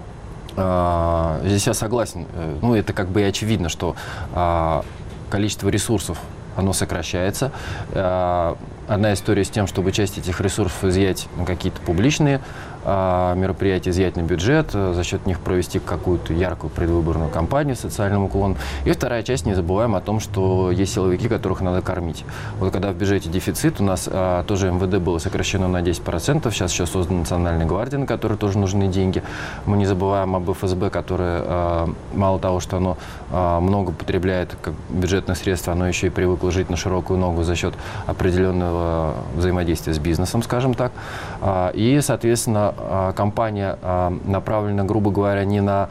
здесь я согласен. Ну, это как бы и очевидно, что количество ресурсов, оно сокращается. Одна история с тем, чтобы часть этих ресурсов изъять на какие-то публичные мероприятия, изъять на бюджет, за счет них провести какую-то яркую предвыборную кампанию с социальным уклоном. И вторая часть, не забываем о том, что есть силовики, которых надо кормить. Вот когда в бюджете дефицит, у нас тоже МВД было сокращено на 10%, сейчас еще создана Национальная гвардия, на которой тоже нужны деньги. Мы не забываем об ФСБ, которое мало того, что оно много потребляет как бюджетных средств, оно еще и привыкло жить на широкую ногу за счет определенного взаимодействия с бизнесом, скажем так. И, соответственно, кампания направлена, грубо говоря, не на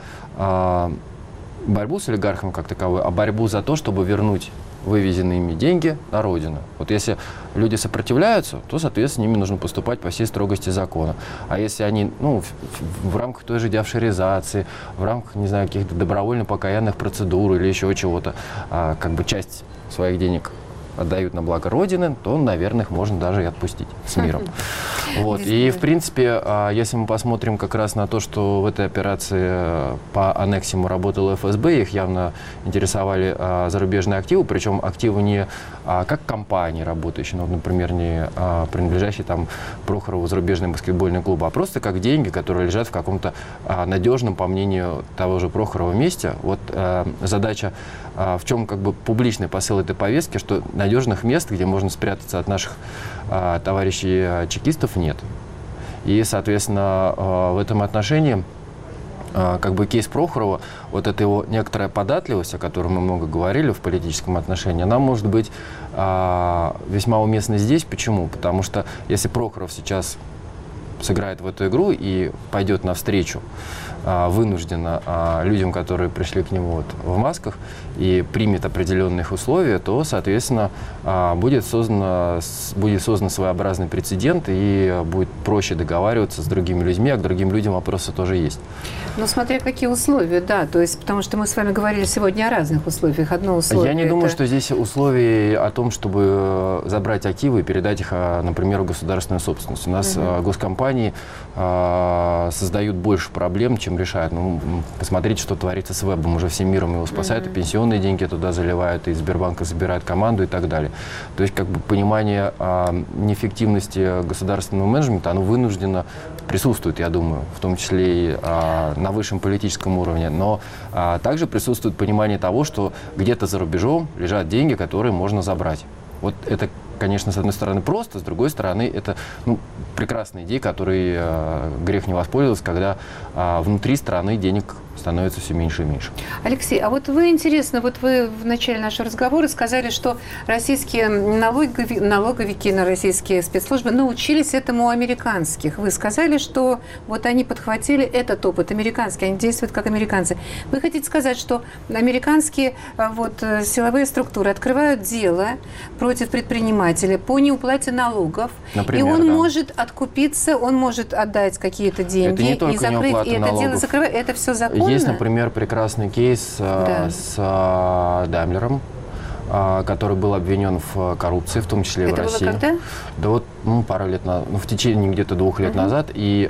борьбу с олигархами как таковой, а борьбу за то, чтобы вернуть вывезенные ими деньги на родину. Вот если люди сопротивляются, то, соответственно, с ними нужно поступать по всей строгости закона. А если они, ну, в рамках той же деофшоризации, в рамках, не знаю, каких-то добровольно-покаянных процедур или еще чего-то, как бы часть своих денег отдают на благо Родины, то, наверное, их можно даже и отпустить с миром. Вот. И, в принципе, если мы посмотрим как раз на то, что в этой операции по Аннексиму работала ФСБ, их явно интересовали зарубежные активы, причем активы не как компании работающие, ну, например, не принадлежащие там Прохорову зарубежный баскетбольный клуб, а просто как деньги, которые лежат в каком-то надежном, по мнению того же Прохорова, месте. Вот задача, в чем как бы публичный посыл этой повестки, что надежных мест, где можно спрятаться от наших товарищей чекистов, нет. И, соответственно, в этом отношении как бы кейс Прохорова, вот эта его некоторая податливость, о которой мы много говорили в политическом отношении, она может быть весьма уместна здесь. Почему? Потому что если Прохоров сейчас сыграет в эту игру и пойдет навстречу вынужденно людям, которые пришли к нему вот в масках, и примет определенных условия, то, соответственно, будет создан своеобразный прецедент, и будет проще договариваться с другими людьми, а к другим людям вопросы тоже есть. Ну, смотря какие условия, да, то есть, потому что мы с вами говорили сегодня о разных условиях. Одно условие... Я не думаю, что здесь условия о том, чтобы забрать активы и передать их, например, в государственную собственность. У нас госкомпании создают больше проблем, чем решают. Ну, посмотрите, что творится с вебом. Уже всем миром его спасают, и пенсионные деньги туда заливают, и из Сбербанка забирают команду и так далее. То есть, как бы, понимание неэффективности государственного менеджмента, оно вынужденно присутствует, я думаю, в том числе и на высшем политическом уровне. Но также присутствует понимание того, что где-то за рубежом лежат деньги, которые можно забрать. Вот это, конечно, с одной стороны просто, с другой стороны, это прекрасная идея, которой грех не воспользоваться, когда внутри страны денег становится все меньше и меньше. Алексей, а вот вы, интересно, вот вы в начале нашего разговора сказали, что российские налоговики, российские спецслужбы научились этому у американских. Вы сказали, что вот они подхватили этот опыт американский, они действуют как американцы. Вы хотите сказать, что американские силовые структуры открывают дело против предпринимателя по неуплате налогов, например, и он может откупиться, он может отдать какие-то деньги и закрыть, и это дело закрывать, это все законно? Есть, например, прекрасный кейс с Даймлером, который был обвинен в коррупции, в том числе и в России. Это было когда? Да вот пару лет назад, в течение где-то 2 лет назад. И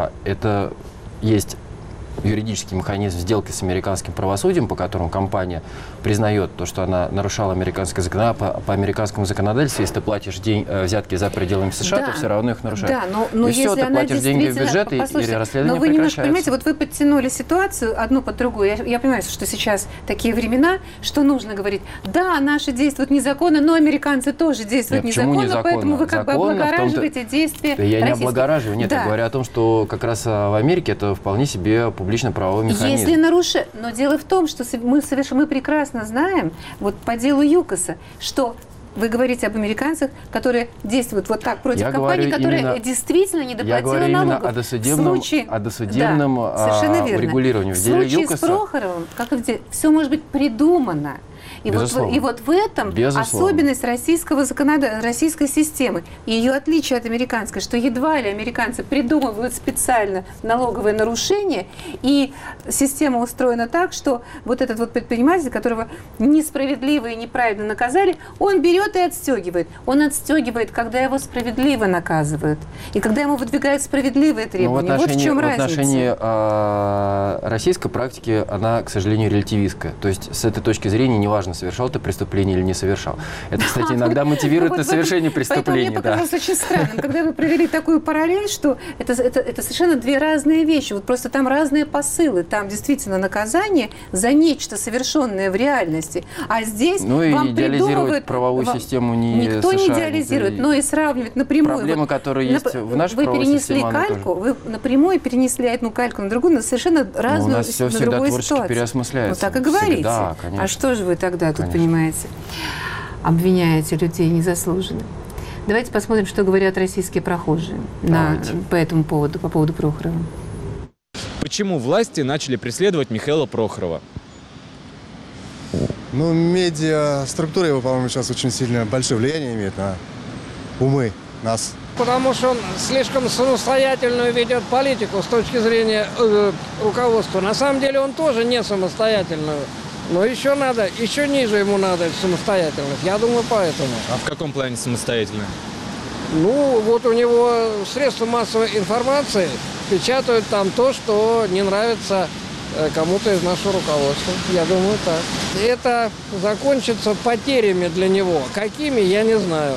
это есть юридический механизм сделки с американским правосудием, по которому компания признает то, что она нарушала американское законодательство. По американскому законодательству, если ты платишь взятки за пределами США, то все равно их нарушают. Да, но и все, ты платишь деньги в бюджет, и расследование но вы немножко, прекращается. понимаете, вот вы подтянули ситуацию одну под другую. Я понимаю, что сейчас такие времена, что нужно говорить, да, наши действуют незаконно, но американцы тоже действуют незаконно, поэтому вы как бы облагораживаете действия российских. Я не облагораживаю, нет, я говорю о том, что как раз в Америке это вполне себе публично-правовой механизм. Если нарушать, но дело в том, что мы прекрасно знаем, вот по делу ЮКОСа, что вы говорите об американцах, которые действуют вот так против компании, которая действительно не доплатила налогов. Я говорю именно о досудебном регулировании. В случае с Прохоровым, все может быть придумано. И вот в этом особенность российской системы. И ее отличие от американской, что едва ли американцы придумывают специально налоговые нарушения, и система устроена так, что вот этот вот предприниматель, которого несправедливо и неправильно наказали, он берет вот и отстегивает. Он отстегивает, когда его справедливо наказывают. И когда ему выдвигают справедливые требования. Вот в чем разница. В отношении российской практики она, к сожалению, релятивистская. То есть с этой точки зрения неважно, совершал ты преступление или не совершал. Это, кстати, иногда мотивирует на совершение преступления. Поэтому мне показалось очень странным, когда вы провели такую параллель, что это совершенно две разные вещи. Вот просто там разные посылы. Там действительно наказание за нечто совершенное в реальности. А здесь вам идеализировать правовую систему никто не идеализирует, но и сравнивать напрямую. Проблемы, которые есть в нашей правовой системе, вы напрямую перенесли одну кальку на другую, на совершенно разную, у нас все всегда творчески ситуацию. Переосмысляется. Вот так и говорите. Всегда, конечно. А что же вы тогда тут, понимаете, обвиняете людей незаслуженно? Давайте посмотрим, что говорят российские прохожие по этому поводу, по поводу Прохорова. Почему власти начали преследовать Михаила Прохорова? Ну, медиа-структура его, по-моему, сейчас очень сильно большое влияние имеет на умы нас. Потому что он слишком самостоятельную ведет политику с точки зрения руководства. На самом деле он тоже не самостоятельную. Но еще ниже ему надо самостоятельность. Я думаю, поэтому. А в каком плане самостоятельно? Ну, вот у него средства массовой информации печатают там то, что не нравится кому-то из нашего руководства. Я думаю, так. Это закончится потерями для него. Какими, я не знаю.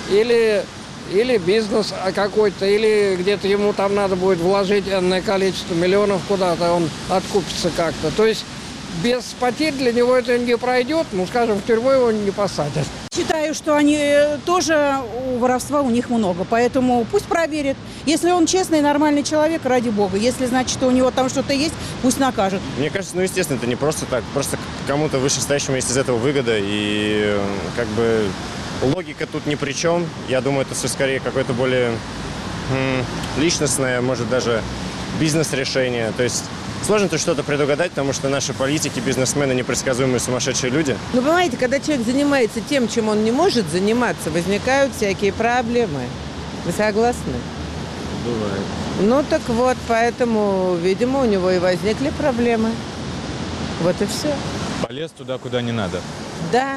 Или бизнес какой-то, или где-то ему там надо будет вложить энное количество миллионов куда-то, он откупится как-то. То есть без потерь для него это не пройдет, ну, скажем, в тюрьму его не посадят. Считаю, что они тоже, воровства у них много, поэтому пусть проверят. Если он честный, нормальный человек, ради бога. Если, значит, что у него там что-то есть, пусть накажут. Мне кажется, ну, естественно, это не просто так. Просто кому-то вышестоящему есть из этого выгода. И как бы логика тут ни при чем. Я думаю, это все скорее какое-то более личностное, может, даже бизнес-решение. То есть сложно тут что-то предугадать, потому что наши политики, бизнесмены, непредсказуемые сумасшедшие люди. Ну, понимаете, когда человек занимается тем, чем он не может заниматься, возникают всякие проблемы. Вы согласны? Бывает. Ну, так вот, поэтому, видимо, у него и возникли проблемы. Вот и все. Полез туда, куда не надо. Да.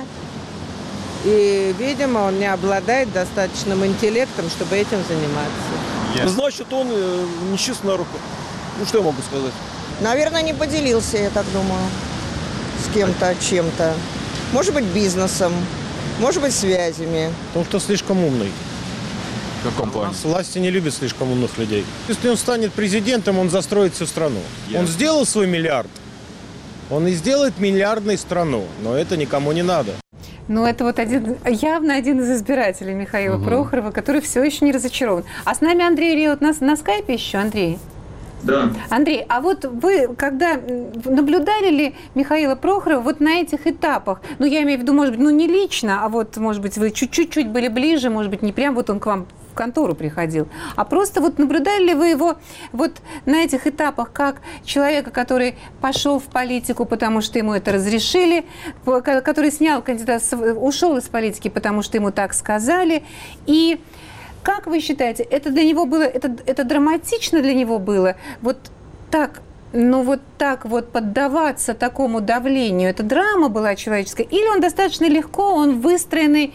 И, видимо, он не обладает достаточным интеллектом, чтобы этим заниматься. Значит, он нечист на руку. Ну, что я могу сказать? Наверное, не поделился, я так думаю, с кем-то, чем-то. Может быть, бизнесом, может быть, связями. Потому что слишком умный. В каком плане? Власти не любят слишком умных людей. Если он станет президентом, он застроит всю страну. Он сделал свой миллиард. Он и сделает миллиардной страну, но это никому не надо. Ну, это вот явно один из избирателей Михаила Прохорова, который все еще не разочарован. А с нами Андрей Реут на скайпе еще, Андрей? Да. Андрей, а вот вы, когда наблюдали ли Михаила Прохорова вот на этих этапах? Ну, я имею в виду, может быть, ну, не лично, а вот, может быть, вы чуть-чуть были ближе, может быть, не прям вот он к вам в контору приходил, а просто вот наблюдали ли вы его вот на этих этапах как человека, который пошел в политику, потому что ему это разрешили, который снял кандидатство, ушел из политики, потому что ему так сказали, и как вы считаете, это для него было, это драматично для него было, вот так, ну вот так вот поддаваться такому давлению, это драма была человеческая, или он достаточно легко, он выстроенный,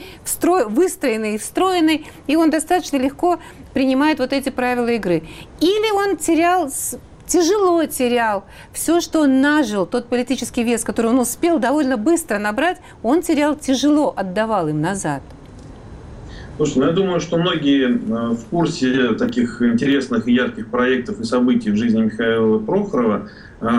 встроенный, и он достаточно легко принимает вот эти правила игры, или он тяжело терял все, что он нажил, тот политический вес, который он успел довольно быстро набрать, он терял тяжело, отдавал им назад. Слушай, ну я думаю, что многие в курсе таких интересных и ярких проектов и событий в жизни Михаила Прохорова,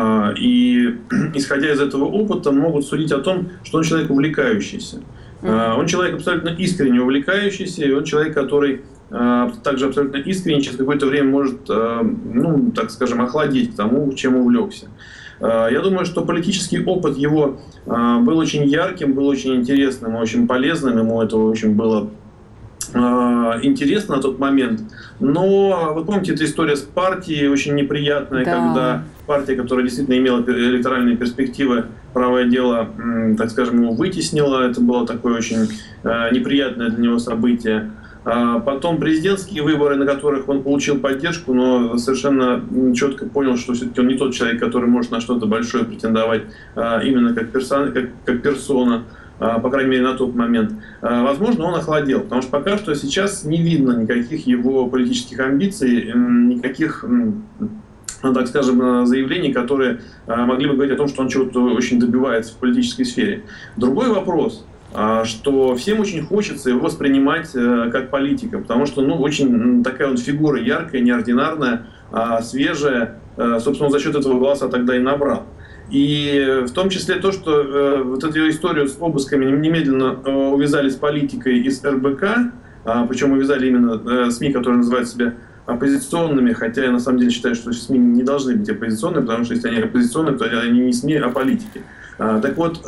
и исходя из этого опыта могут судить о том, что он человек увлекающийся. Он человек абсолютно искренне увлекающийся, и он человек, который также абсолютно искренне через какое-то время может, ну, так скажем, охладеть к тому, чем увлекся. Я думаю, что политический опыт его был очень ярким, был очень интересным, очень полезным, ему это очень было интересно на тот момент, но вы помните, эта история с партией очень неприятная, да. Когда партия, которая действительно имела электоральные перспективы, правое дело, так скажем, его вытеснила, это было такое очень неприятное для него событие. Потом президентские выборы, на которых он получил поддержку, но совершенно четко понял, что все-таки он не тот человек, который может на что-то большое претендовать именно как персона. по крайней мере, на тот момент, возможно, он охладел. Потому что пока что сейчас не видно никаких его политических амбиций, никаких, так скажем, заявлений, которые могли бы говорить о том, что он чего-то очень добивается в политической сфере. Другой вопрос, что всем очень хочется его воспринимать как политика, потому что, очень такая он фигура яркая, неординарная, свежая, собственно, за счет этого голоса тогда и набрал. И в том числе то, что вот эту историю с обысками немедленно увязали с политикой из РБК, причем увязали именно СМИ, которые называют себя оппозиционными, хотя я на самом деле считаю, что СМИ не должны быть оппозиционными, потому что если они оппозиционные, то они не СМИ, а политики. Так вот,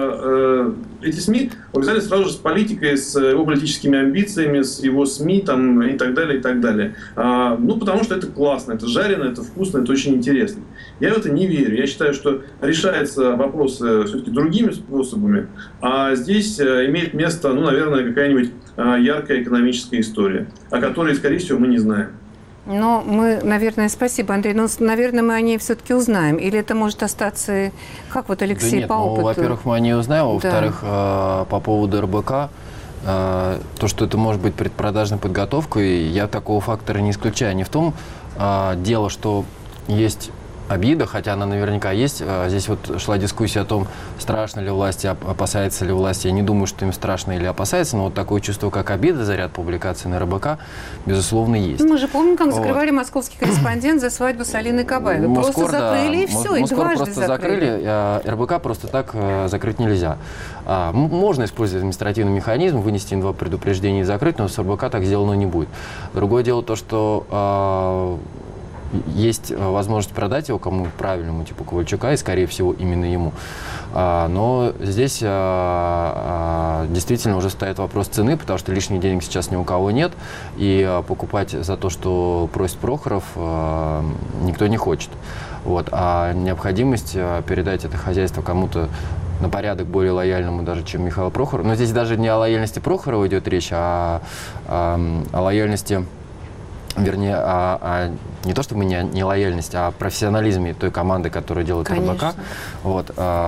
эти СМИ увязали сразу же с политикой, с его политическими амбициями, с его СМИ там, и так далее, и так далее. Потому что это классно, это жарено, это вкусно, это очень интересно. Я в это не верю. Я считаю, что решаются вопросы все-таки другими способами, а здесь имеет место, наверное, какая-нибудь яркая экономическая история, о которой, скорее всего, мы не знаем. Но мы, наверное, спасибо, Андрей, но, наверное, мы о ней все-таки узнаем. Или это может остаться, как вот Алексей, да нет, по опыту? Во-первых, мы о ней узнаем, а во-вторых, по поводу РБК, то, что это может быть предпродажной подготовкой, я такого фактора не исключаю. Не в том дело, что есть обида, хотя она наверняка есть. Здесь вот шла дискуссия о том, страшно ли власти, опасается ли власти. Я не думаю, что им страшно или опасается, но вот такое чувство, как обида за ряд публикаций на РБК, безусловно, есть. Мы же помним, как закрывали «Московский корреспондент» за свадьбу с Алиной Кабаевой. Просто закрыли, и все, и дважды просто закрыли. РБК просто так закрыть нельзя. Можно использовать административный механизм, вынести им 2 предупреждения и закрыть, но с РБК так сделано не будет. Другое дело то, что есть возможность продать его кому правильному, типа Ковальчука, и, скорее всего, именно ему. Но здесь действительно уже стоит вопрос цены, потому что лишних денег сейчас ни у кого нет, и покупать за то, что просит Прохоров, никто не хочет. Вот. А необходимость передать это хозяйство кому-то на порядок более лояльному даже, чем Михаил Прохоров. Но здесь даже не о лояльности Прохорова идет речь, а о лояльности, вернее, не то чтобы не лояльность, а профессионализме той команды, которая делает РБК. Вот,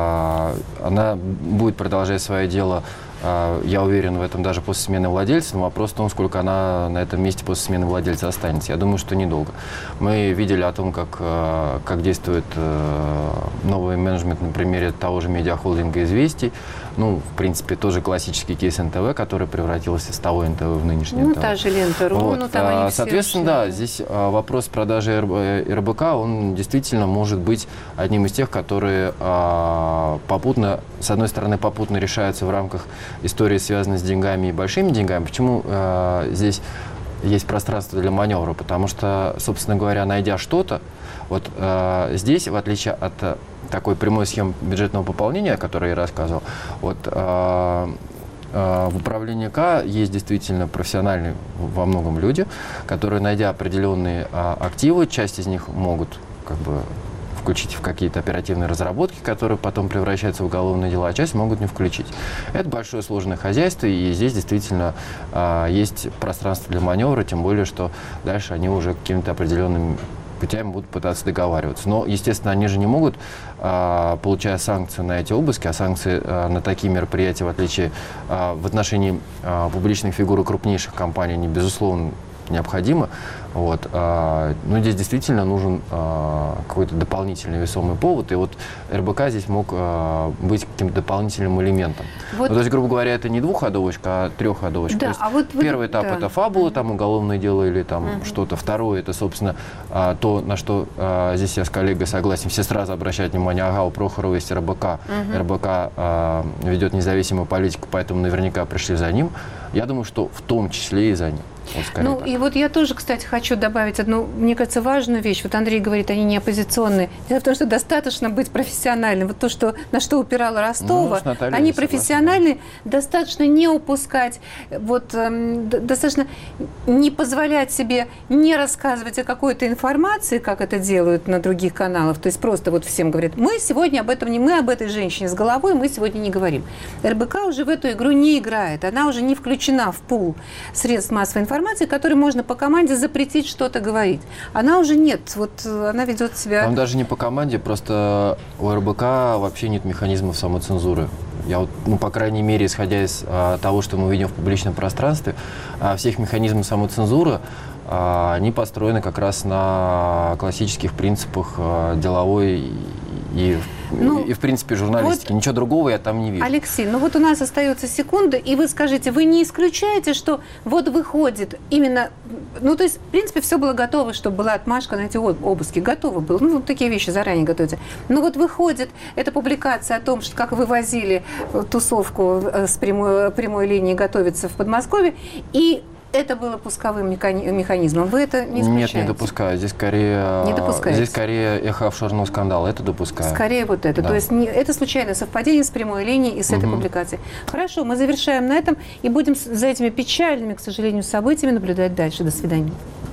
она будет продолжать свое дело, я уверен в этом, даже после смены владельца. Но вопрос в том, сколько она на этом месте после смены владельца останется. Я думаю, что недолго. Мы видели о том, как действует новый менеджмент на примере того же медиахолдинга «Известий». В принципе, тоже классический кейс НТВ, который превратился с того НТВ в нынешний НТВ. Та же Лента.ру, вот. там они все соответственно, да, здесь вопрос продажи РБК, он действительно может быть одним из тех, которые попутно, с одной стороны, попутно решаются в рамках истории, связанной с деньгами и большими деньгами. Почему здесь есть пространство для маневра? Потому что, собственно говоря, найдя что-то, вот здесь, в отличие от такой прямой схемы бюджетного пополнения, о которой я рассказывал, вот в управлении К есть действительно профессиональные во многом люди, которые, найдя определенные активы, часть из них могут включить в какие-то оперативные разработки, которые потом превращаются в уголовные дела, а часть могут не включить. Это большое сложное хозяйство, и здесь действительно есть пространство для маневра, тем более, что дальше они уже какими-то определенными путями будут пытаться договариваться. Но, естественно, они же не могут, получая санкцию на эти обыски, а санкции на такие мероприятия, в отличие в отношении публичных фигур и крупнейших компаний, они, безусловно, необходимы. Вот. Но здесь действительно нужен какой-то дополнительный весомый повод, и вот РБК здесь мог быть каким-то дополнительным элементом. Вот. То есть, грубо говоря, это не двухходовочка, а трехходовочка. Да, то есть первый этап это фабула, там уголовное дело или там что-то. Второе это, собственно, то, на что здесь я с коллегой согласен. Все сразу обращают внимание, у Прохорова есть РБК. РБК ведет независимую политику, поэтому наверняка пришли за ним. Я думаю, что в том числе и за ним. Вот и вот я тоже, кстати, хочу добавить одну, мне кажется, важную вещь. Вот Андрей говорит, они не оппозиционные. Дело в том, что достаточно быть профессиональным. Вот то, что, на что упирала Ростова, они профессиональные, достаточно не упускать, достаточно не позволять себе не рассказывать о какой-то информации, как это делают на других каналах. То есть просто вот всем говорят, мы сегодня об этом мы об этой женщине с головой, мы сегодня не говорим. РБК уже в эту игру не играет. Она уже не включена в пул средств массовой информации. информации, которой можно по команде запретить что-то говорить. Она уже нет. Вот она ведет себя... Там даже не по команде, просто у РБК вообще нет механизмов самоцензуры. Я вот, ну, по крайней мере, исходя из того, что мы видим в публичном пространстве, всех механизмов самоцензуры, они построены как раз на классических принципах деловой и в принципе, журналистики. Вот, ничего другого я там не вижу. Алексей, ну вот у нас остается секунда, и вы скажите, вы не исключаете, что вот выходит именно... Ну, то есть, в принципе, все было готово, чтобы была отмашка на эти обыски. Готово было. Ну, вот такие вещи заранее готовятся. Но вот выходит эта публикация о том, что как вывозили тусовку с прямой линии готовиться в Подмосковье, и это было пусковым механизмом. Вы это не исключаете? Нет, не допускаю. Здесь скорее эхо офшорного скандала. Это допускаю. Скорее вот это. Да. То есть это случайное совпадение с прямой линией и с этой публикацией. Хорошо, мы завершаем на этом и будем за этими печальными, к сожалению, событиями наблюдать дальше. До свидания.